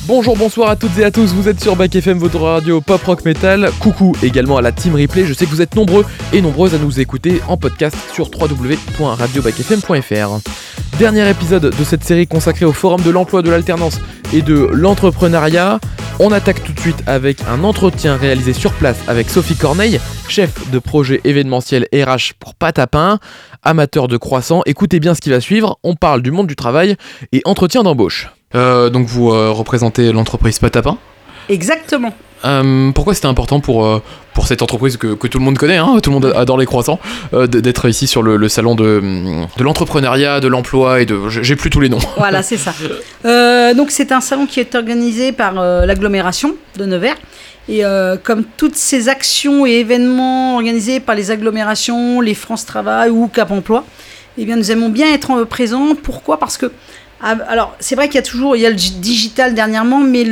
Bonjour, bonsoir à toutes et à tous, vous êtes sur Back FM, votre radio pop rock metal. Coucou également à la team replay, je sais que vous êtes nombreux et nombreuses à nous écouter en podcast sur www.radiobackfm.fr. Dernier épisode de cette série consacrée au forum de l'emploi, de l'alternance et de l'entrepreneuriat. On attaque tout de suite avec un entretien réalisé sur place avec Sophie Corneille, chef de projet événementiel RH pour Pâte à Pain, amateur de croissants. Écoutez bien ce qui va suivre, on parle du monde du travail et entretien d'embauche. Donc vous représentez l'entreprise Pâte à Pain ? Exactement. Pourquoi c'était important pour cette entreprise que tout le monde connaît, hein, tout le monde adore les croissants, d'être ici sur le salon de l'entrepreneuriat, de l'emploi et de... J'ai plus tous les noms. Voilà, c'est ça. Donc c'est un salon qui est organisé par l'agglomération de Nevers. Et comme toutes ces actions et événements organisés par les agglomérations, les France Travail ou Cap Emploi, eh bien nous aimons bien être présents. Pourquoi ? Parce que, alors c'est vrai qu'il y a le digital dernièrement, mais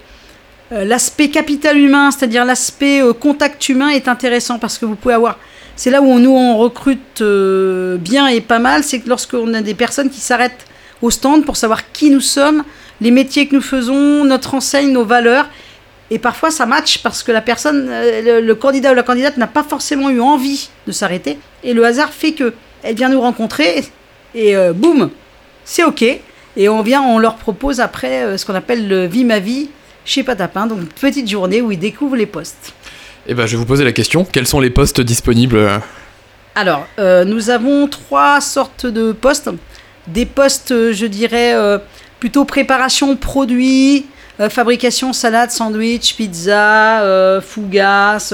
l'aspect capital humain, c'est-à-dire l'aspect contact humain est intéressant parce que vous pouvez avoir... C'est là où on recrute bien et pas mal, c'est que lorsqu'on a des personnes qui s'arrêtent au stand pour savoir qui nous sommes, les métiers que nous faisons, notre enseigne, nos valeurs. Et parfois ça match parce que la personne, le candidat ou la candidate n'a pas forcément eu envie de s'arrêter. Et le hasard fait qu'elle vient nous rencontrer et boum, c'est OK. Et on leur propose après ce qu'on appelle le Vie ma vie chez Pâte à Pain, donc une petite journée où ils découvrent les postes. Eh ben, je vais vous poser la question, quels sont les postes disponibles ? Alors, nous avons 3 sortes de postes. Des postes, je dirais, plutôt préparation produits, fabrication salade, sandwich, pizza, fougasse,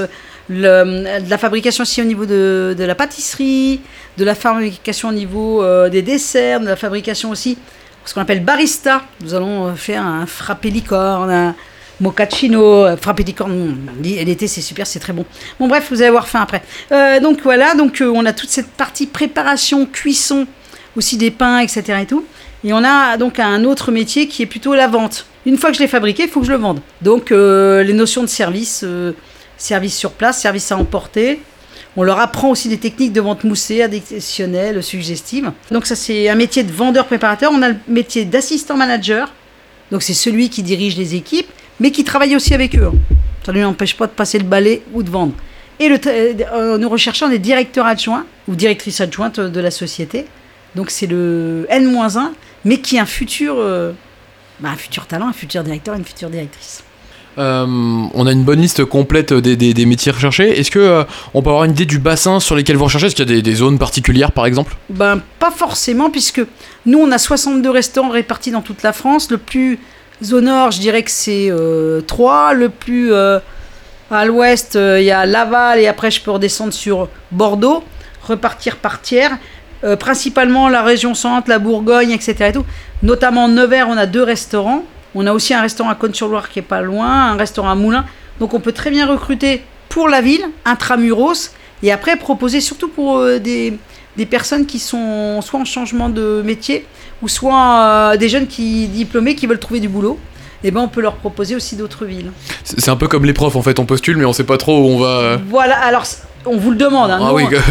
de la fabrication aussi au niveau de la pâtisserie, de la fabrication au niveau des desserts, de la fabrication aussi ce qu'on appelle barista. Nous allons faire un frappé licorne, un mochaccino, frappé licorne. L'été c'est super, c'est très bon. Bon bref, vous allez avoir faim après. Donc voilà, on a toute cette partie préparation, cuisson, aussi des pains, etc. et tout. Et on a donc un autre métier qui est plutôt la vente. Une fois que je l'ai fabriqué, il faut que je le vende. Donc les notions de service, service sur place, service à emporter. On leur apprend aussi des techniques de vente moussée, additionnelle, suggestive. Donc ça, c'est un métier de vendeur-préparateur. On a le métier d'assistant-manager. Donc c'est celui qui dirige les équipes, mais qui travaille aussi avec eux. Ça ne lui empêche pas de passer le balai ou de vendre. Et nous recherchons des directeurs adjoints ou directrices adjointes de la société. Donc c'est le N-1, mais qui est un futur talent, un futur directeur, une future directrice. On a une bonne liste complète des métiers recherchés. Est-ce que on peut avoir une idée du bassin sur lesquels vous recherchez ? Est-ce qu'il y a des zones particulières par exemple ? Pas forcément, puisque nous on a 62 restaurants répartis dans toute la France. Le plus au nord, je dirais que c'est Troyes. Le plus à l'ouest, il y a Laval, et après je peux redescendre sur Bordeaux, repartir par tiers. Principalement la région centre, la Bourgogne, etc. et tout. Notamment Nevers, on a 2 restaurants. On a aussi un restaurant à Cosne-sur-Loire qui est pas loin, un restaurant à Moulins. Donc on peut très bien recruter pour la ville, intramuros, et après proposer surtout pour des personnes qui sont soit en changement de métier, ou soit des jeunes diplômés qui veulent trouver du boulot. Et on peut leur proposer aussi d'autres villes. C'est un peu comme les profs en fait, on postule mais on sait pas trop où on va... Voilà, alors on vous le demande. Hein,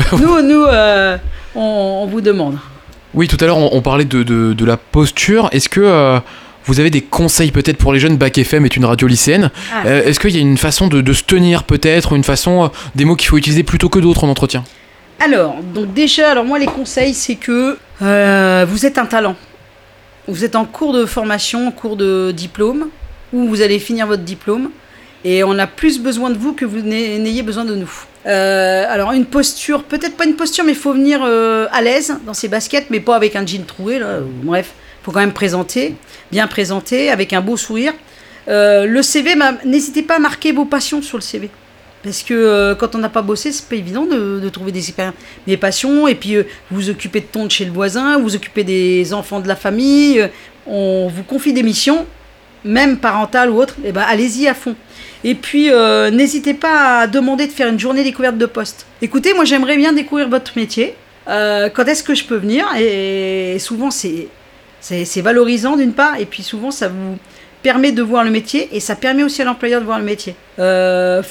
on vous demande. Oui, tout à l'heure on parlait de la posture. Est-ce que... vous avez des conseils peut-être pour les jeunes ? Back FM est une radio lycéenne. Est-ce qu'il y a une façon de se tenir peut-être, une façon, des mots qu'il faut utiliser plutôt que d'autres en entretien ? Alors moi les conseils c'est que vous êtes un talent. Vous êtes en cours de formation, en cours de diplôme, ou vous allez finir votre diplôme, et on a plus besoin de vous que vous n'ayez besoin de nous. Alors une posture, peut-être pas une posture, mais il faut venir à l'aise dans ses baskets, mais pas avec un jean troué, là, bref. Il faut quand même bien présenter, avec un beau sourire. Le CV, n'hésitez pas à marquer vos passions sur le CV. Parce que quand on n'a pas bossé, c'est pas évident de trouver des passions. Et puis, vous occupez de tonte chez le voisin, vous occupez des enfants de la famille. On vous confie des missions, même parentales ou autres. Allez-y à fond. Et puis, n'hésitez pas à demander de faire une journée découverte de poste. Écoutez, moi, j'aimerais bien découvrir votre métier. Quand est-ce que je peux venir ? Et souvent, c'est valorisant d'une part, et puis souvent ça vous permet de voir le métier, et ça permet aussi à l'employeur de voir le métier.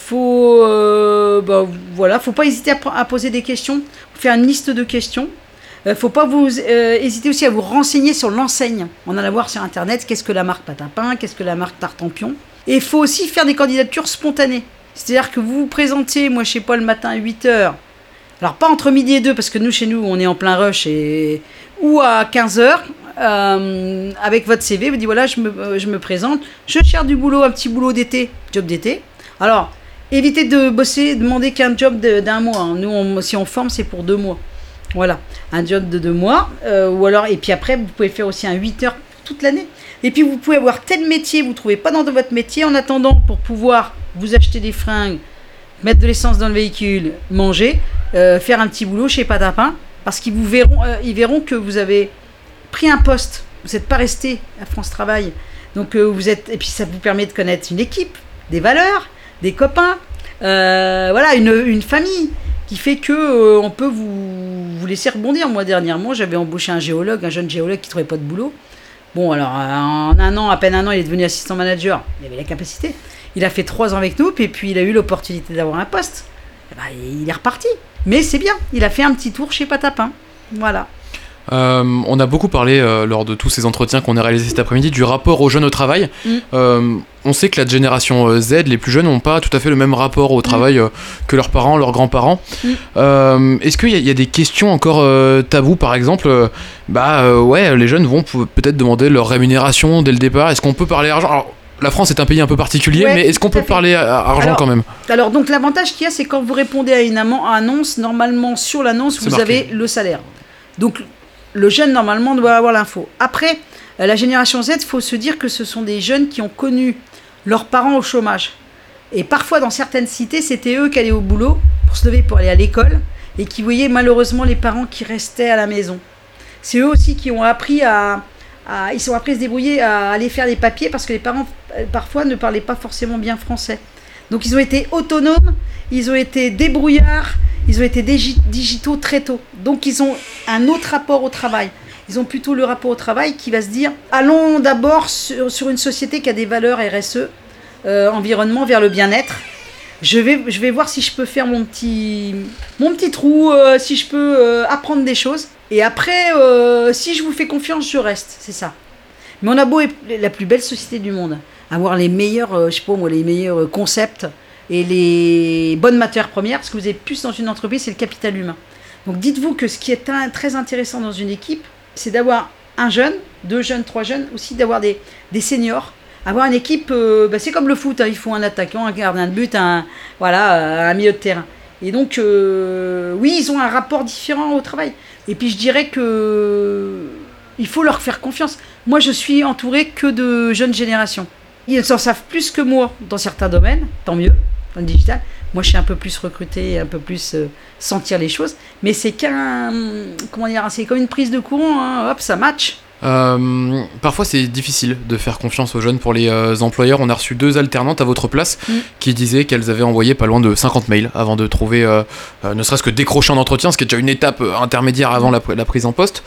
Faut pas hésiter à poser des questions, faire une liste de questions. Faut pas vous hésiter aussi à vous renseigner sur l'enseigne. On en a à voir sur Internet, qu'est-ce que la marque Patapin, qu'est-ce que la marque Tartampion. Et il faut aussi faire des candidatures spontanées. C'est-à-dire que vous vous présentez, moi je sais pas, le matin à 8h. Alors pas entre midi et 2, parce que nous, chez nous, on est en plein rush, ou à 15h, avec votre CV, vous dites voilà, je me présente, je cherche du boulot, un petit boulot d'été, job d'été. Alors, évitez de bosser, demander qu'un job d'un mois. Hein. Nous, si on forme, c'est pour 2 mois. Voilà, un job de 2 mois. Ou alors, et puis après, vous pouvez faire aussi un 8 heures toute l'année. Et puis, vous pouvez avoir tel métier, vous ne trouvez pas dans votre métier. En attendant, pour pouvoir vous acheter des fringues, mettre de l'essence dans le véhicule, manger, faire un petit boulot chez Patapin. Parce qu'ils ils verront que vous avez pris un poste. Vous n'êtes pas resté à France Travail. Donc, et puis, ça vous permet de connaître une équipe, des valeurs, des copains, voilà, une famille qui fait que on peut vous laisser rebondir. Moi, dernièrement, j'avais embauché un jeune géologue qui ne trouvait pas de boulot. Bon, alors, à peine un an, il est devenu assistant manager. Il avait la capacité. Il a fait 3 ans avec nous, et puis il a eu l'opportunité d'avoir un poste. Et ben, il est reparti. Mais c'est bien, il a fait un petit tour chez Patapin. Voilà. On a beaucoup parlé lors de tous ces entretiens qu'on a réalisés cet après-midi du rapport aux jeunes au travail. On sait que la génération Z, les plus jeunes, n'ont pas tout à fait le même rapport au travail que leurs parents, leurs grands-parents. Est-ce qu'il y a des questions encore tabous, par exemple ouais, les jeunes vont peut-être demander leur rémunération dès le départ. Est-ce qu'on peut parler argent? Alors, la France est un pays un peu particulier, mais est-ce qu'on peut parler argent quand même? Alors, donc l'avantage qu'il y a, c'est quand vous répondez à une annonce, normalement sur l'annonce, vous avez le salaire. Donc, le jeune, normalement, doit avoir l'info. Après, la génération Z, il faut se dire que ce sont des jeunes qui ont connu leurs parents au chômage. Et parfois, dans certaines cités, c'était eux qui allaient au boulot pour se lever, pour aller à l'école, et qui voyaient malheureusement les parents qui restaient à la maison. C'est eux aussi qui ont appris ils sont appris à se débrouiller, à aller faire des papiers, parce que les parents, parfois, ne parlaient pas forcément bien français. Donc, ils ont été autonomes, ils ont été débrouillards, ils ont été digitaux très tôt. Donc, ils ont un autre rapport au travail. Ils ont plutôt le rapport au travail qui va se dire allons d'abord sur une société qui a des valeurs RSE, environnement, vers le bien-être. Je vais voir si je peux faire mon petit trou, si je peux apprendre des choses. Et après, si je vous fais confiance, je reste. C'est ça. Mais on a beau être la plus belle société du monde, avoir les meilleurs, les meilleurs concepts et les bonnes matières premières, ce que vous avez plus dans une entreprise, c'est le capital humain. Donc dites-vous que ce qui est très intéressant dans une équipe, c'est d'avoir un jeune, 2 jeunes, 3 jeunes, aussi d'avoir des seniors. Avoir une équipe, c'est comme le foot, hein, il faut un attaquant, un gardien de but, un milieu de terrain. Et donc, oui, ils ont un rapport différent au travail. Et puis je dirais que il faut leur faire confiance. Moi, je suis entourée que de jeunes générations. Ils en savent plus que moi dans certains domaines, tant mieux, dans le digital. Moi, je suis un peu plus recrutée, un peu plus sentir les choses. Mais c'est c'est comme une prise de courant, hein, hop, ça match. Parfois c'est difficile de faire confiance aux jeunes pour les employeurs. On a reçu 2 alternantes à votre place qui disaient qu'elles avaient envoyé pas loin de 50 mails avant de trouver ne serait-ce que décrocher un entretien, ce qui est déjà une étape intermédiaire avant la prise en poste.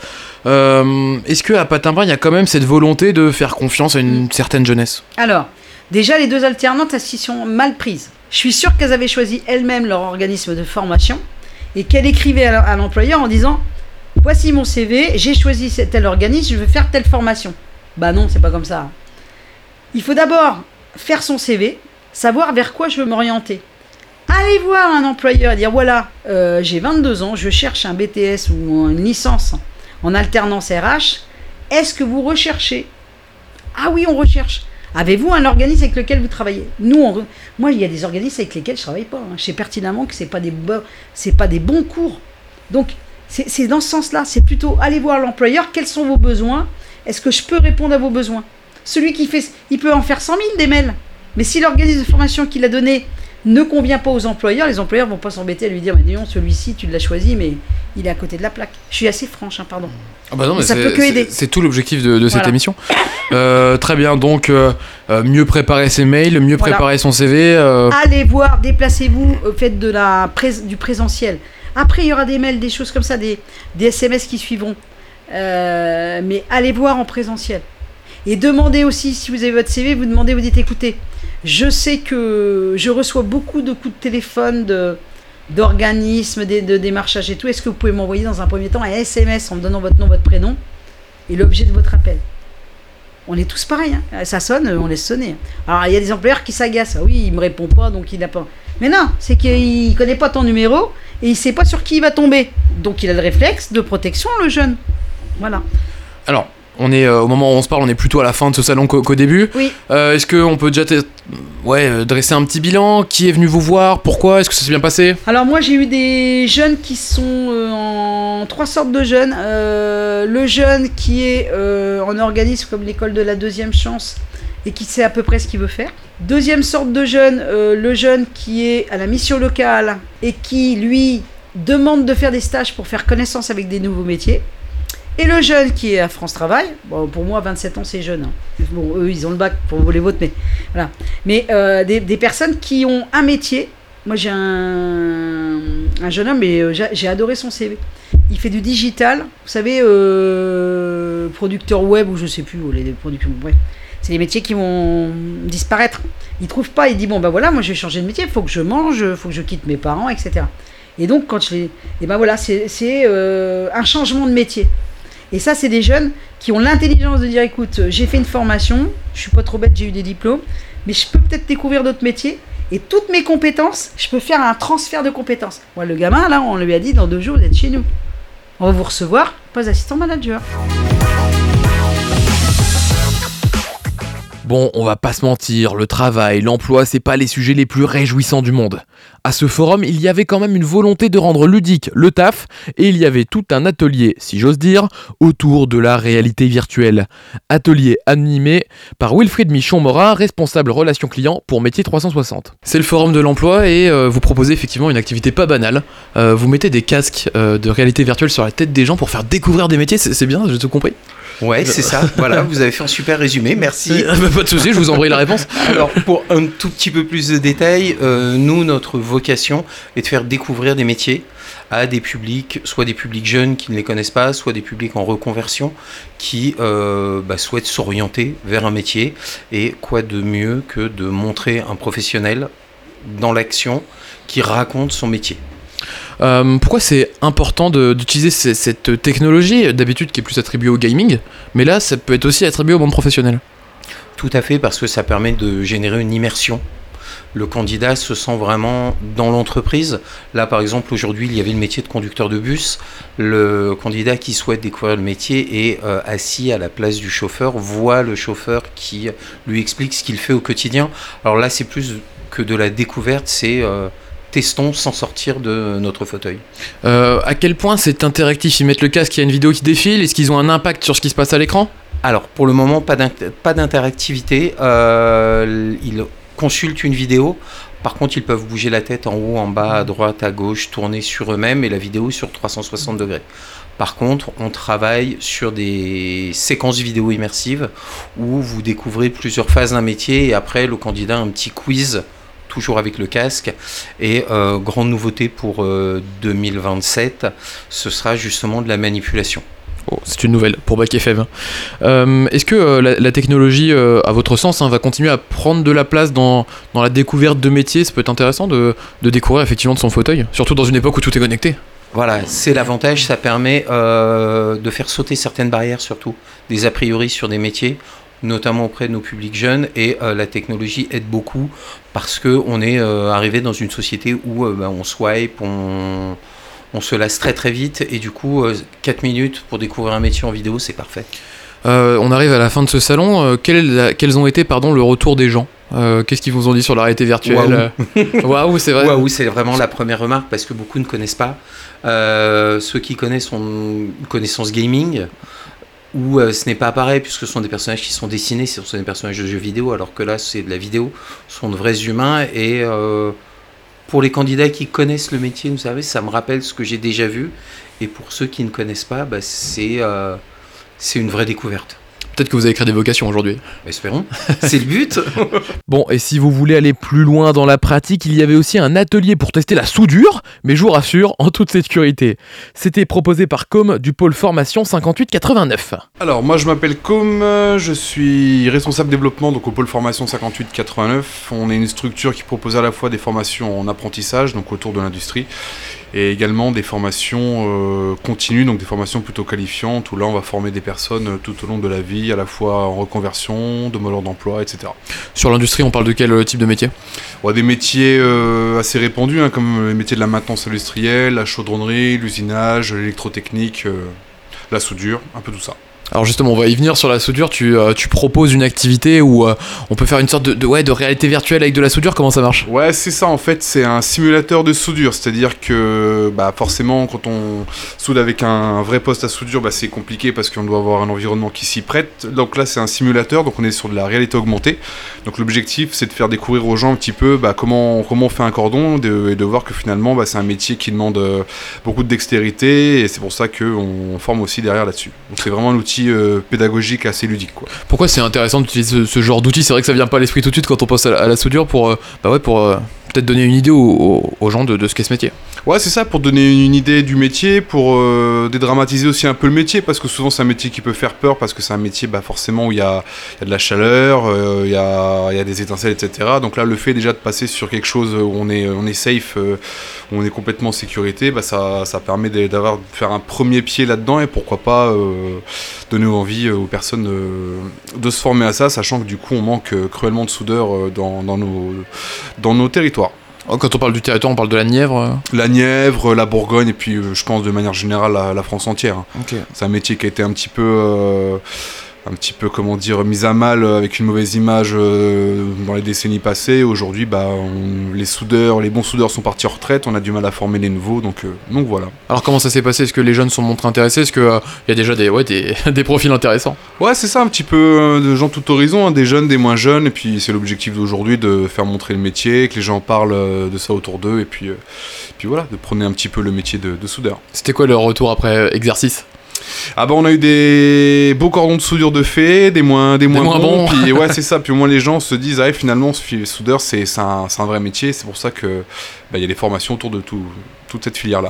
Est-ce qu'à Patapin il y a quand même cette volonté de faire confiance à une certaine jeunesse? Alors, déjà les 2 alternantes, elles s'y sont mal prises. Je suis sûre qu'elles avaient choisi elles-mêmes leur organisme de formation et qu'elles écrivaient à l'employeur en disant voici mon CV, j'ai choisi tel organisme, je veux faire telle formation. Bah non, c'est pas comme ça. Il faut d'abord faire son CV, savoir vers quoi je veux m'orienter. Allez voir un employeur et dire voilà, j'ai 22 ans, je cherche un BTS ou une licence en alternance RH. Est-ce que vous recherchez? Ah oui, on recherche. Avez-vous un organisme avec lequel vous travaillez? Moi, il y a des organismes avec lesquels je ne travaille pas. Hein. Je sais pertinemment que ce n'est pas des bons cours. Donc, c'est dans ce sens-là. C'est plutôt aller voir l'employeur. Quels sont vos besoins? Est-ce que je peux répondre à vos besoins? Celui qui fait, il peut en faire 100 000 des mails. Mais si l'organisme de formation qu'il a donné ne convient pas aux employeurs, les employeurs ne vont pas s'embêter à lui dire mais dis donc, celui-ci, tu l'as choisi, mais il est à côté de la plaque. Je suis assez franche, hein, pardon. Ah bah non, mais ça peut que aider. C'est tout l'objectif de cette émission. Très bien, donc mieux préparer ses mails, mieux préparer son CV. Allez voir, déplacez-vous, faites du présentiel. Après, il y aura des mails, des choses comme ça, des SMS qui suivront. Mais allez voir en présentiel. Et demandez aussi, si vous avez votre CV, vous dites écoutez, je sais que je reçois beaucoup de coups de téléphone d'organismes, de démarchage et tout, est-ce que vous pouvez m'envoyer dans un premier temps un SMS en me donnant votre nom, votre prénom et l'objet de votre appel? On est tous pareils, hein. Ça sonne, on laisse sonner. Alors il y a des employeurs qui s'agacent. Ah oui, il me répond pas, donc il n'a pas. Mais non, c'est qu'il connaît pas ton numéro et il sait pas sur qui il va tomber. Donc il a le réflexe de protection, le jeune. Voilà. Alors, on est au moment où on se parle, on est plutôt à la fin de ce salon qu'au début. Oui. Est-ce qu'on peut déjà dresser un petit bilan? Qui est venu vous voir? Pourquoi? Est-ce que ça s'est bien passé? Alors moi j'ai eu des jeunes qui sont en 3 sortes de jeunes. Le jeune qui est en organisme comme l'école de la deuxième chance et qui sait à peu près ce qu'il veut faire. Deuxième sorte de jeune, le jeune qui est à la mission locale et qui lui demande de faire des stages pour faire connaissance avec des nouveaux métiers. Et le jeune qui est à France Travail, bon, pour moi 27 ans c'est jeune, hein. Bon, eux ils ont le bac pour les vôtres, mais voilà. Mais des personnes qui ont un métier. Moi j'ai un jeune homme, mais j'ai adoré son CV. Il fait du digital, vous savez, producteur web ou je sais plus, ou les productions, bref. C'est des métiers qui vont disparaître. Il trouve pas, il dit bon ben voilà, moi je vais changer de métier, il faut que je mange, il faut que je quitte mes parents, etc. Et donc quand je les, et ben voilà, c'est un changement de métier. Et ça, c'est des jeunes qui ont l'intelligence de dire, écoute, j'ai fait une formation, je suis pas trop bête, j'ai eu des diplômes, mais je peux peut-être découvrir d'autres métiers, et toutes mes compétences, je peux faire un transfert de compétences. Moi, le gamin, là, on lui a dit, dans 2 jours, vous êtes chez nous. On va vous recevoir, pas assistant manager. Bon, on va pas se mentir, le travail, l'emploi, c'est pas les sujets les plus réjouissants du monde. À ce forum, il y avait quand même une volonté de rendre ludique le taf, et il y avait tout un atelier, si j'ose dire, autour de la réalité virtuelle. Atelier animé par Wilfried Michon-Morin, responsable relations clients pour Métier 360. C'est le forum de l'emploi et vous proposez effectivement une activité pas banale. Vous mettez des casques de réalité virtuelle sur la tête des gens pour faire découvrir des métiers, c'est bien, j'ai tout compris? Ouais, c'est ça. Voilà, vous avez fait un super résumé, merci. Pas de souci, je vous envoie la réponse. Alors, pour un tout petit peu plus de détails, nous, notre vocation est de faire découvrir des métiers à des publics, soit des publics jeunes qui ne les connaissent pas, soit des publics en reconversion qui souhaitent s'orienter vers un métier. Et quoi de mieux que de montrer un professionnel dans l'action qui raconte son métier. Pourquoi c'est important d'utiliser cette technologie, d'habitude qui est plus attribuée au gaming, mais là ça peut être aussi attribué au monde professionnel? Tout à fait, parce que ça permet de générer une immersion. Le candidat se sent vraiment dans l'entreprise. Là, par exemple, aujourd'hui, il y avait le métier de conducteur de bus. Le candidat qui souhaite découvrir le métier est assis à la place du chauffeur, voit le chauffeur qui lui explique ce qu'il fait au quotidien. Alors là, c'est plus que de la découverte, c'est... testons sans sortir de notre fauteuil. À quel point c'est interactif? Ils mettent le casque, il y a une vidéo qui défile, est-ce qu'ils ont un impact sur ce qui se passe à l'écran? Alors, pour le moment, pas d'interactivité. Ils consultent une vidéo. Par contre, ils peuvent bouger la tête en haut, en bas, à droite, à gauche, tourner sur eux-mêmes et la vidéo sur 360 degrés. Par contre, on travaille sur des séquences vidéo immersives où vous découvrez plusieurs phases d'un métier et après, le candidat a un petit quiz toujours avec le casque. Et grande nouveauté pour 2027, ce sera justement de la manipulation. Oh, c'est une nouvelle pour Bac FM. Est-ce que la technologie, à votre sens, va continuer à prendre de la place dans la découverte de métiers? Ça peut être intéressant de découvrir effectivement de son fauteuil, surtout dans une époque où tout est connecté. Voilà, c'est l'avantage, ça permet de faire sauter certaines barrières, surtout des a priori sur des métiers, notamment auprès de nos publics jeunes, et la technologie aide beaucoup parce qu'on est arrivé dans une société où on swipe, on se lasse très très vite, et du coup 4 minutes pour découvrir un métier en vidéo, c'est parfait. On arrive à la fin de ce salon. Quels ont été le retour des gens? Qu'est-ce qu'ils vous ont dit sur la réalité virtuelle? Waouh, c'est vrai. Waouh, c'est vraiment la première remarque parce que beaucoup ne connaissent pas. Ceux qui connaissent ont une connaissance gaming, où ce n'est pas pareil puisque ce sont des personnages qui sont dessinés, ce sont des personnages de jeux vidéo, alors que là c'est de la vidéo, ce sont de vrais humains. Et pour les candidats qui connaissent le métier, vous savez, ça me rappelle ce que j'ai déjà vu. Et pour ceux qui ne connaissent pas, c'est une vraie découverte. Peut-être que vous avez créé des vocations aujourd'hui. Espérons, c'est le but. Bon, et si vous voulez aller plus loin dans la pratique, il y avait aussi un atelier pour tester la soudure, mais je vous rassure, en toute sécurité. C'était proposé par Com du pôle formation 5889. Alors moi je m'appelle Com, je suis responsable développement donc au pôle formation 5889. On est une structure qui propose à la fois des formations en apprentissage, donc autour de l'industrie, et également des formations continues, donc des formations plutôt qualifiantes, où là on va former des personnes tout au long de la vie, à la fois en reconversion, demandeurs d'emploi, etc. Sur l'industrie, on parle de quel type de métier ? Des métiers assez répandus, comme les métiers de la maintenance industrielle, la chaudronnerie, l'usinage, l'électrotechnique, la soudure, un peu tout ça. Alors justement, on va y venir sur la soudure. Tu proposes une activité où on peut faire une sorte de réalité virtuelle avec de la soudure. Comment ça marche ? Ouais, c'est ça en fait, c'est un simulateur de soudure. C'est-à-dire que forcément, quand on soude avec un vrai poste à soudure, c'est compliqué parce qu'on doit avoir un environnement qui s'y prête. Donc là, c'est un simulateur, donc on est sur de la réalité augmentée. Donc l'objectif, c'est de faire découvrir aux gens un petit peu comment on fait un cordon et de voir que finalement, c'est un métier qui demande beaucoup de dextérité et c'est pour ça qu'on forme aussi derrière là-dessus. Donc c'est vraiment un outil pédagogique assez ludique, quoi. Pourquoi c'est intéressant d'utiliser ce genre d'outil ? C'est vrai que ça vient pas à l'esprit tout de suite quand on passe à la soudure pour peut-être donner une idée aux gens de ce qu'est ce métier. Ouais, c'est ça, pour donner une idée du métier, pour dédramatiser aussi un peu le métier, parce que souvent c'est un métier qui peut faire peur, parce que c'est un métier forcément où il y a de la chaleur, il y a des étincelles, etc. Donc là, le fait déjà de passer sur quelque chose où on est safe, où on est complètement en sécurité, ça permet de faire un premier pied là-dedans, et pourquoi pas donner envie aux personnes de se former à ça, sachant que du coup on manque cruellement de soudeurs dans nos territoires. Quand on parle du territoire, on parle de la Nièvre. La Nièvre, la Bourgogne, et puis je pense de manière générale la France entière. Okay. C'est un métier qui a été un petit peu mis à mal avec une mauvaise image dans les décennies passées. Aujourd'hui, les bons soudeurs sont partis en retraite, on a du mal à former les nouveaux, donc voilà. Alors comment ça s'est passé ? Est-ce que les jeunes sont montrés intéressés ? Est-ce qu'il y a déjà des profils intéressants ? Ouais, c'est ça, un petit peu de gens tout horizon, des jeunes, des moins jeunes, et puis c'est l'objectif d'aujourd'hui de faire montrer le métier, que les gens parlent de ça autour d'eux, et puis voilà, de prôner un petit peu le métier de soudeur. C'était quoi le retour après exercice ? On a eu des beaux cordons de soudure de fait, des moins bons. Puis ouais, c'est ça. Puis au moins les gens se disent finalement soudeur c'est un vrai métier. C'est pour ça que y a des formations autour de toute cette filière là.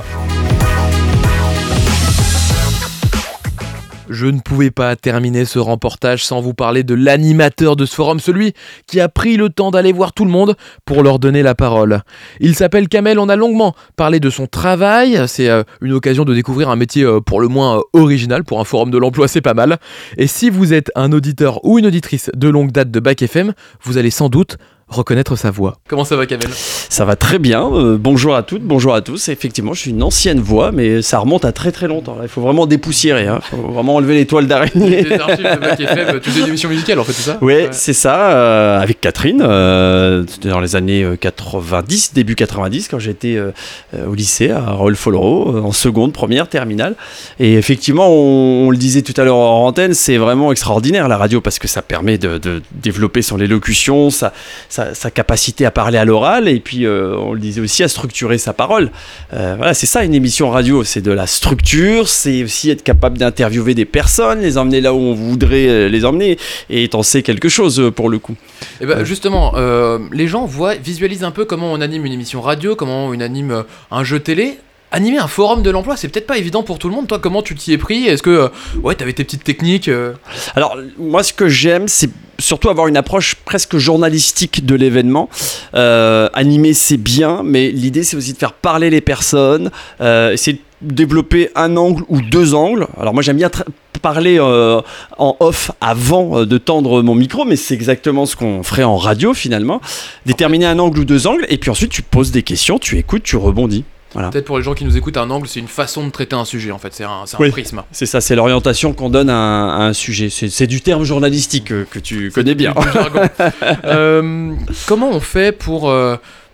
Je ne pouvais pas terminer ce reportage sans vous parler de l'animateur de ce forum, celui qui a pris le temps d'aller voir tout le monde pour leur donner la parole. Il s'appelle Kamel, on a longuement parlé de son travail, c'est une occasion de découvrir un métier pour le moins original, pour un forum de l'emploi c'est pas mal. Et si vous êtes un auditeur ou une auditrice de longue date de Bac FM, vous allez sans doute reconnaître sa voix. Comment ça va, Kamel ? Ça va très bien, bonjour à toutes, bonjour à tous. Effectivement, je suis une ancienne voix, mais ça remonte à très très longtemps. Il faut vraiment dépoussiérer, il faut vraiment enlever les toiles d'araignée. Les archives de Bac FM, tu faisais une émission musicale en fait, c'est ça ? Ouais, c'est ça, avec Catherine, c'était dans les années 90, début 90, quand j'étais au lycée à Rolf-Follereau, en seconde, première, terminale. Et effectivement, on le disait tout à l'heure en antenne, c'est vraiment extraordinaire la radio, parce que ça permet de développer son élocution, sa capacité à parler à l'oral, et puis on le disait aussi, à structurer sa parole. Voilà, c'est ça une émission radio, c'est de la structure, c'est aussi être capable d'interviewer des personnes, les emmener là où on voudrait les emmener, et t'en sais quelque chose pour le coup. Et justement, les gens visualisent un peu comment on anime une émission radio, comment on anime un jeu télé. Animer un forum de l'emploi, c'est peut-être pas évident pour tout le monde. Toi, comment tu t'y es pris ? Est-ce que t'avais tes petites techniques Alors, moi, ce que j'aime, c'est surtout avoir une approche presque journalistique de l'événement. Animer, c'est bien, mais l'idée, c'est aussi de faire parler les personnes, essayer de développer un angle ou deux angles. Alors, moi, j'aime bien parler en off avant de tendre mon micro, mais c'est exactement ce qu'on ferait en radio, finalement. Déterminer un angle ou deux angles, et puis ensuite, tu poses des questions, tu écoutes, tu rebondis. Voilà. Peut-être pour les gens qui nous écoutent, un angle, c'est une façon de traiter un sujet, en fait, c'est un prisme. C'est ça, c'est l'orientation qu'on donne à un sujet. C'est du terme journalistique que tu connais bien. Comment on fait pour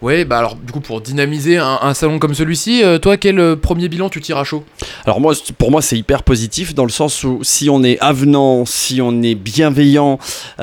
Ouais, bah alors du coup pour dynamiser un salon comme celui-ci, toi quel premier bilan tu tires à chaud? Alors pour moi c'est hyper positif dans le sens où si on est avenant, si on est bienveillant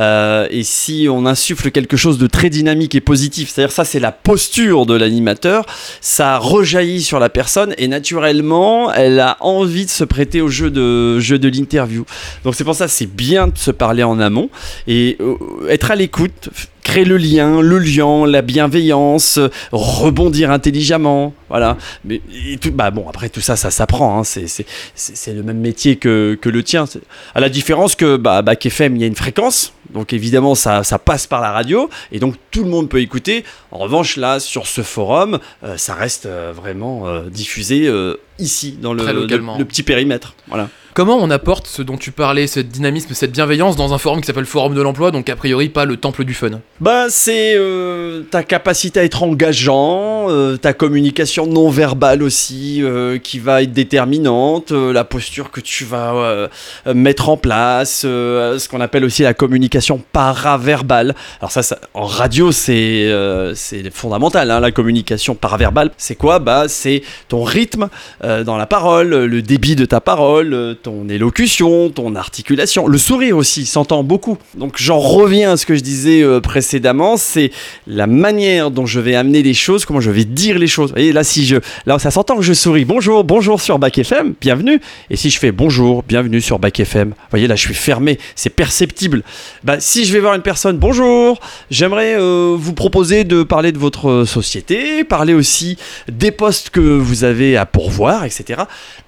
et si on insuffle quelque chose de très dynamique et positif, c'est-à-dire ça c'est la posture de l'animateur, ça rejaillit sur la personne et naturellement elle a envie de se prêter au jeu de l'interview. Donc c'est pour ça c'est bien de se parler en amont et être à l'écoute, créer le lien, la bienveillance, rebondir intelligemment, voilà. Mais après tout ça s'apprend, hein. C'est le même métier que le tien. À la différence que Bac FM, il y a une fréquence, donc évidemment ça passe par la radio et donc tout le monde peut écouter. En revanche là, sur ce forum, ça reste vraiment diffusé ici dans le petit périmètre, voilà. Comment on apporte ce dont tu parlais, ce dynamisme, cette bienveillance dans un forum qui s'appelle Forum de l'Emploi, donc a priori pas le temple du fun? C'est ta capacité à être engageant, ta communication non verbale aussi qui va être déterminante, la posture que tu vas mettre en place, ce qu'on appelle aussi la communication paraverbale. Alors ça en radio c'est fondamental, hein, la communication paraverbale. C'est quoi? C'est ton rythme dans la parole, le débit de ta parole, ton élocution, ton articulation, le sourire aussi s'entend beaucoup. Donc j'en reviens à ce que je disais précédemment, c'est la manière dont je vais amener les choses, comment je vais dire les choses. Vous voyez, là ça s'entend que je souris. Bonjour sur Bac FM, bienvenue. Et si je fais bonjour, bienvenue sur Bac FM, vous voyez là je suis fermé, c'est perceptible. Si je vais voir une personne, bonjour, j'aimerais vous proposer de parler de votre société, parler aussi des postes que vous avez à pourvoir, etc.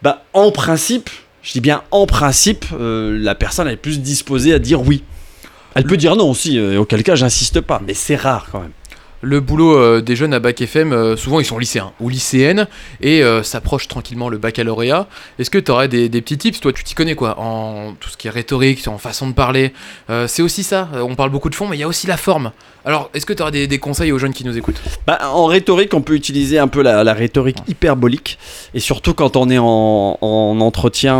En principe, je dis bien en principe, la personne elle est plus disposée à dire oui. Elle peut dire non aussi, auquel cas j'insiste pas, mais c'est rare quand même. Le boulot des jeunes à Bac FM, souvent ils sont lycéens ou lycéennes et s'approche tranquillement le baccalauréat. Est-ce que tu aurais des petits tips? Toi tu t'y connais quoi, en tout ce qui est rhétorique, en façon de parler, c'est aussi ça, on parle beaucoup de fond mais il y a aussi la forme. Alors est-ce que tu aurais des conseils aux jeunes qui nous écoutent? En rhétorique on peut utiliser un peu la rhétorique hyperbolique et surtout quand on est en entretien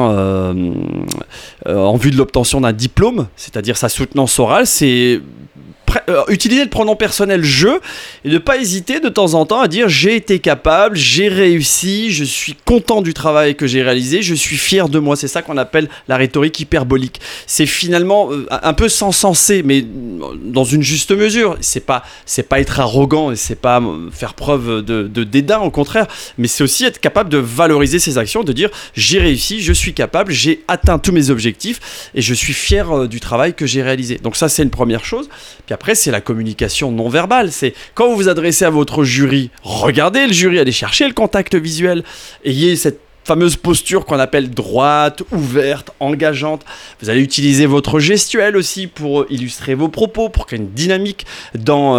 en vue de l'obtention d'un diplôme, c'est-à-dire sa soutenance orale, c'est utiliser le pronom personnel je et ne pas hésiter de temps en temps à dire j'ai été capable, j'ai réussi, je suis content du travail que j'ai réalisé, je suis fier de moi. C'est ça qu'on appelle la rhétorique hyperbolique. C'est finalement un peu sensé mais dans une juste mesure. C'est pas être arrogant et c'est pas faire preuve de dédain, au contraire, mais c'est aussi être capable de valoriser ses actions, de dire j'ai réussi, je suis capable, j'ai atteint tous mes objectifs et je suis fier du travail que j'ai réalisé. Donc ça c'est une première chose. Puis après, c'est la communication non verbale. C'est quand vous vous adressez à votre jury, regardez le jury, allez chercher le contact visuel, ayez cette fameuse posture qu'on appelle droite, ouverte, engageante. Vous allez utiliser votre gestuelle aussi pour illustrer vos propos, pour qu'il y ait une dynamique dans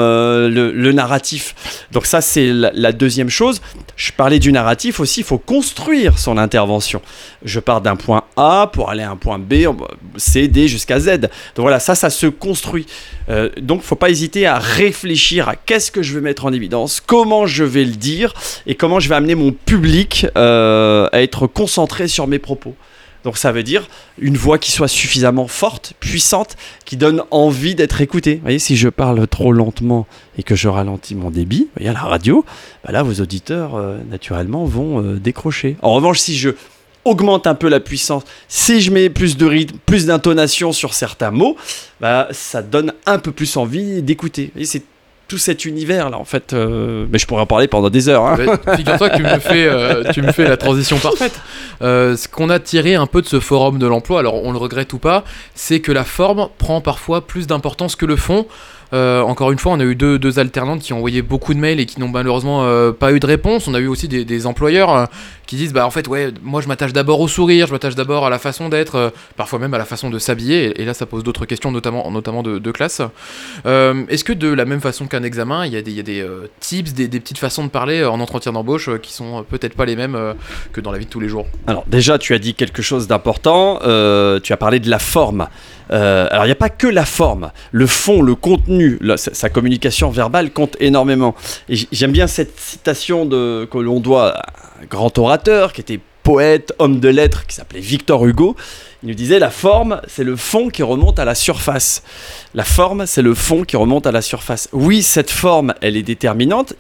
le narratif. Donc ça, c'est la deuxième chose. Je parlais du narratif aussi, il faut construire son intervention. Je pars d'un point A pour aller à un point B, C, D jusqu'à Z. Donc voilà, ça se construit. Donc il ne faut pas hésiter à réfléchir à qu'est-ce que je veux mettre en évidence, comment je vais le dire et comment je vais amener mon public à être concentré sur mes propos. Donc ça veut dire une voix qui soit suffisamment forte, puissante, qui donne envie d'être écoutée. Vous voyez, si je parle trop lentement et que je ralentis mon débit, vous voyez, à la radio, là vos auditeurs naturellement vont décrocher. En revanche, si je augmente un peu la puissance, si je mets plus de rythme, plus d'intonation sur certains mots, ça donne un peu plus envie d'écouter. Vous voyez, c'est tout cet univers là en fait, mais je pourrais en parler pendant des heures, hein. Figure-toi que tu me fais la transition parfaite. Ce qu'on a tiré un peu de ce forum de l'emploi, alors on le regrette ou pas, c'est que la forme prend parfois plus d'importance que le fond. Encore une fois, on a eu deux alternantes qui ont envoyé beaucoup de mails et qui n'ont malheureusement pas eu de réponse. On a eu aussi des employeurs qui disent en fait ouais, moi je m'attache d'abord au sourire, je m'attache d'abord à la façon d'être, parfois même à la façon de s'habiller, et là ça pose d'autres questions, notamment de classe. Est-ce que de la même façon qu'un examen, il y a des tips, des petites façons de parler en entretien d'embauche qui sont peut-être pas les mêmes que dans la vie de tous les jours? Alors déjà tu as dit quelque chose d'important, tu as parlé de la forme. Alors il n'y a pas que la forme, le fond, le contenu, sa communication verbale compte énormément. Et j'aime bien cette citation que l'on doit à un grand orateur qui était poète, homme de lettres, qui s'appelait Victor Hugo. Il nous disait la forme, c'est le fond qui remonte à la surface. La forme, c'est le fond qui remonte à la surface. Oui, cette forme, elle est déterminante.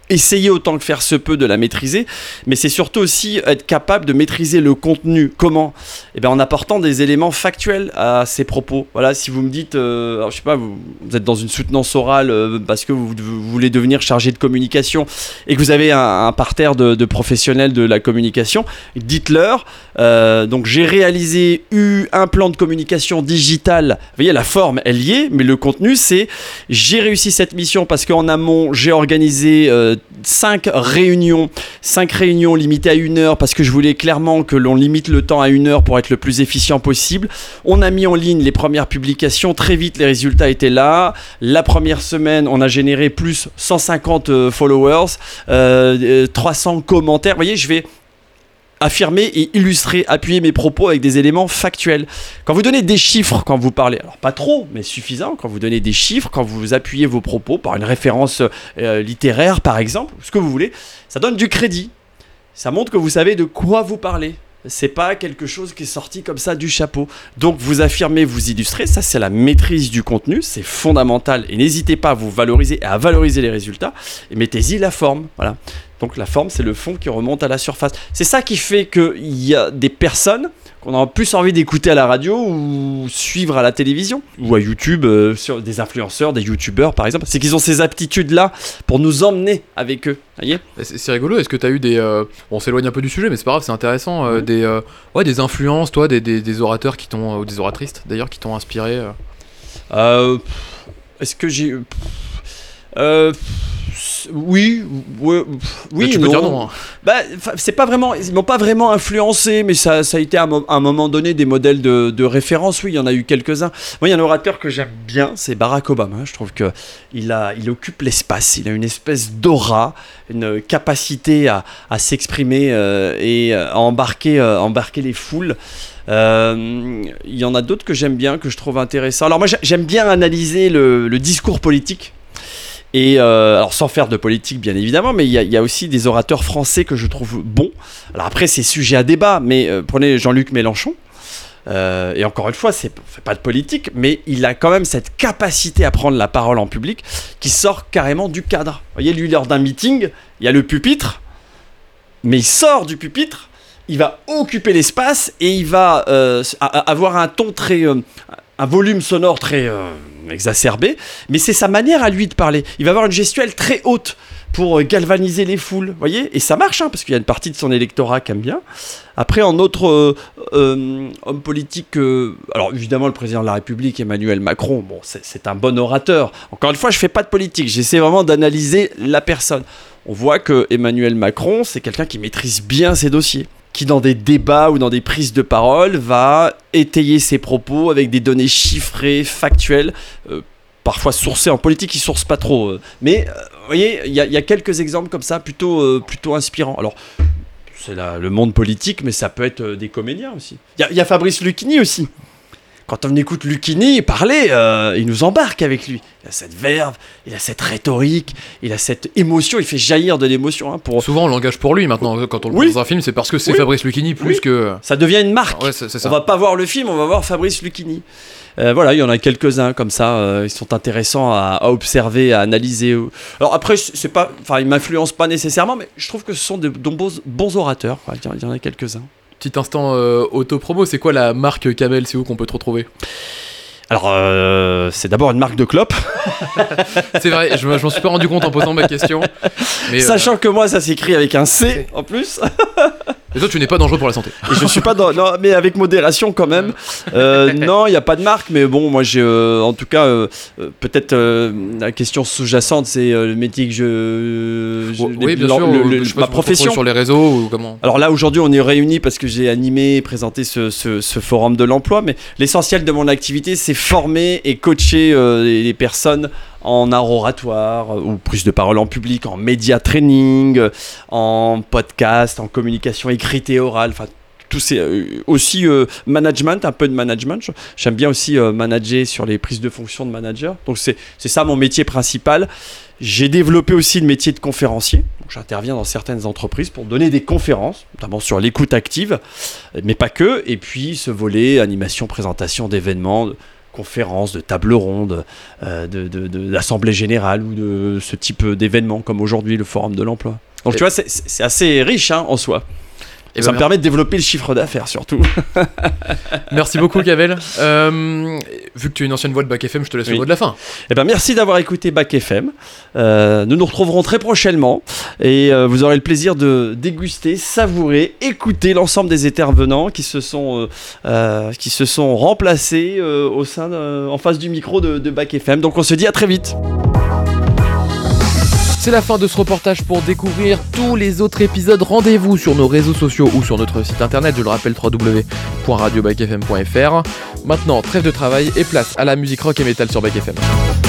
essayer autant que faire se peut de la maîtriser, mais c'est surtout aussi être capable de maîtriser le contenu. Comment ? Eh bien, en apportant des éléments factuels à ses propos. Voilà, si vous me dites, alors, je sais pas, vous êtes dans une soutenance orale parce que vous voulez devenir chargé de communication et que vous avez un parterre de professionnels de la communication, dites-leur, donc j'ai réalisé un plan de communication digitale. Vous voyez, la forme, elle y est, mais le contenu, c'est j'ai réussi cette mission parce qu'en amont, j'ai organisé 5 réunions limitées à 1 heure parce que je voulais clairement que l'on limite le temps à 1 heure pour être le plus efficient possible. On a mis en ligne les premières publications, très vite les résultats étaient là. La première semaine, on a généré plus 150 followers, 300 commentaires. Vous voyez, je vais affirmer et illustrer, appuyer mes propos avec des éléments factuels. Quand vous donnez des chiffres, quand vous parlez, alors pas trop, mais suffisant, quand vous donnez des chiffres, quand vous appuyez vos propos par une référence littéraire, par exemple, ce que vous voulez, ça donne du crédit. Ça montre que vous savez de quoi vous parlez. C'est pas quelque chose qui est sorti comme ça du chapeau. Donc vous affirmez, vous illustrez, ça c'est la maîtrise du contenu, c'est fondamental et n'hésitez pas à vous valoriser et à valoriser les résultats et mettez-y la forme, voilà. Donc la forme c'est le fond qui remonte à la surface. C'est ça qui fait qu'il y a des personnes qu'on a plus envie d'écouter à la radio ou suivre à la télévision ou à YouTube, sur des influenceurs, des youtubeurs par exemple, c'est qu'ils ont ces aptitudes-là pour nous emmener avec eux. Voyez, c'est rigolo, est-ce que tu as eu des... bon, on s'éloigne un peu du sujet, mais c'est pas grave, c'est intéressant, des influences, toi, des orateurs qui t'ont... ou des oratrices d'ailleurs, qui t'ont inspiré Est-ce que j'ai... Oui, tu peux dire non. Hein. Bah, c'est pas vraiment, ils m'ont pas vraiment influencé, mais ça a été à un moment donné des modèles de référence. Oui, il y en a eu quelques-uns. Moi, il y a un orateur que j'aime bien, c'est Barack Obama. Je trouve que il occupe l'espace. Il a une espèce d'aura, une capacité à s'exprimer et à embarquer les foules. Il y en a d'autres que j'aime bien, que je trouve intéressants. Alors moi, j'aime bien analyser le discours politique. Et alors sans faire de politique bien évidemment, mais il y a aussi des orateurs français que je trouve bons. Alors après c'est sujet à débat, mais prenez Jean-Luc Mélenchon, et encore une fois c'est pas de politique, mais il a quand même cette capacité à prendre la parole en public qui sort carrément du cadre. Vous voyez, lui lors d'un meeting, il y a le pupitre, mais il sort du pupitre, il va occuper l'espace et il va avoir un ton très... un volume sonore très exacerbé, mais c'est sa manière à lui de parler. Il va avoir une gestuelle très haute pour galvaniser les foules, vous voyez, et ça marche, hein, parce qu'il y a une partie de son électorat qui aime bien. Après, en autre homme politique, alors évidemment le président de la République, Emmanuel Macron, bon, c'est un bon orateur. Encore une fois, je fais pas de politique, j'essaie vraiment d'analyser la personne. On voit que Emmanuel Macron, c'est quelqu'un qui maîtrise bien ses dossiers, qui dans des débats ou dans des prises de parole va étayer ses propos avec des données chiffrées, factuelles, parfois sourcées. En politique, ils ne sourcent pas trop. Mais vous voyez, il y a quelques exemples comme ça, plutôt inspirants. Alors, c'est le monde politique, mais ça peut être des comédiens aussi. Il y a Fabrice Lucchini aussi. Quand on écoute Lucchini parler, il nous embarque avec lui. Il a cette verve, il a cette rhétorique, il a cette émotion, il fait jaillir de l'émotion. Hein, Souvent on l'engage pour lui maintenant, quand on le voit dans un film, c'est parce que c'est Fabrice Lucchini plus que... Ça devient une marque. Ouais, c'est ça. On va pas voir le film, on va voir Fabrice Lucchini. Voilà, il y en a quelques-uns comme ça, ils sont intéressants à observer, à analyser. Alors après, c'est pas, ils m'influencent pas nécessairement, mais je trouve que ce sont de bons orateurs. Il y en a quelques-uns. Petit instant auto-promo, c'est quoi la marque Camel, c'est où qu'on peut te retrouver ? Alors, c'est d'abord une marque de clope. C'est vrai, je m'en suis pas rendu compte en posant ma question. Mais, sachant que moi, ça s'écrit avec un C en plus. Et toi, tu n'es pas dangereux pour la santé. Et je suis pas non, mais avec modération quand même. Non, il n'y a pas de marque, mais bon, moi j'ai, en tout cas, peut-être la question sous-jacente, c'est le métier que oui, bien sûr. Ma profession sur les réseaux ou comment. Alors là, aujourd'hui, on est réunis parce que j'ai animé et présenté ce forum de l'emploi, mais l'essentiel de mon activité, c'est former et coacher les personnes en art oratoire ou prise de parole en public, en média training, en podcast, en communication écrite et orale, enfin tout c'est aussi management, un peu de management. J'aime bien aussi manager sur les prises de fonction de manager. Donc c'est ça mon métier principal. J'ai développé aussi le métier de conférencier. Donc j'interviens dans certaines entreprises pour donner des conférences, notamment sur l'écoute active, mais pas que. Et puis ce volet animation, présentation d'événements, conférences, de tables rondes, d'assemblées générales ou de ce type d'événements comme aujourd'hui le Forum de l'Emploi. Donc tu vois, c'est assez riche en soi. Et ça me permet de développer le chiffre d'affaires surtout. Merci beaucoup Gavel. Vu que tu es une ancienne voix de Bac FM, je te laisse le mot de la fin. Eh ben, merci d'avoir écouté Bac FM. Nous nous retrouverons très prochainement et vous aurez le plaisir de déguster, savourer, écouter l'ensemble des intervenants qui se sont remplacés en face du micro de Bac FM. Donc on se dit à très vite. C'est la fin de ce reportage. Pour découvrir tous les autres épisodes, rendez-vous sur nos réseaux sociaux ou sur notre site internet, je le rappelle, www.radiobacfm.fr. Maintenant, trêve de travail et place à la musique rock et metal sur Bac FM.